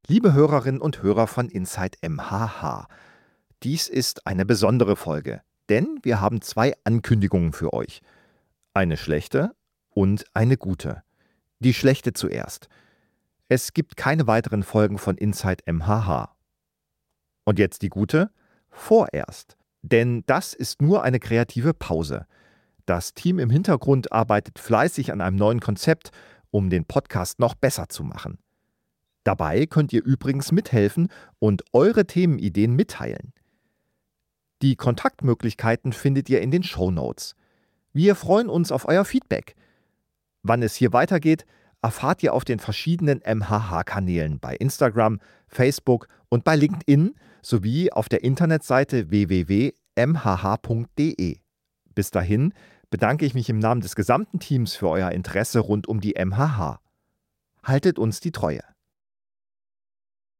Liebe Hörerinnen und Hörer von Inside MHH, dies ist eine besondere Folge, denn wir haben zwei Ankündigungen für euch. Eine schlechte und eine gute. Die schlechte zuerst. Es gibt keine weiteren Folgen von Inside MHH. Und jetzt die gute? Vorerst. Denn das ist nur eine kreative Pause. Das Team im Hintergrund arbeitet fleißig an einem neuen Konzept, um den Podcast noch besser zu machen. Dabei könnt ihr übrigens mithelfen und eure Themenideen mitteilen. Die Kontaktmöglichkeiten findet ihr in den Shownotes. Wir freuen uns auf euer Feedback. Wann es hier weitergeht, erfahrt ihr auf den verschiedenen MHH-Kanälen bei Instagram, Facebook und bei LinkedIn sowie auf der Internetseite www.mhh.de. Bis dahin bedanke ich mich im Namen des gesamten Teams für euer Interesse rund um die MHH. Haltet uns die Treue.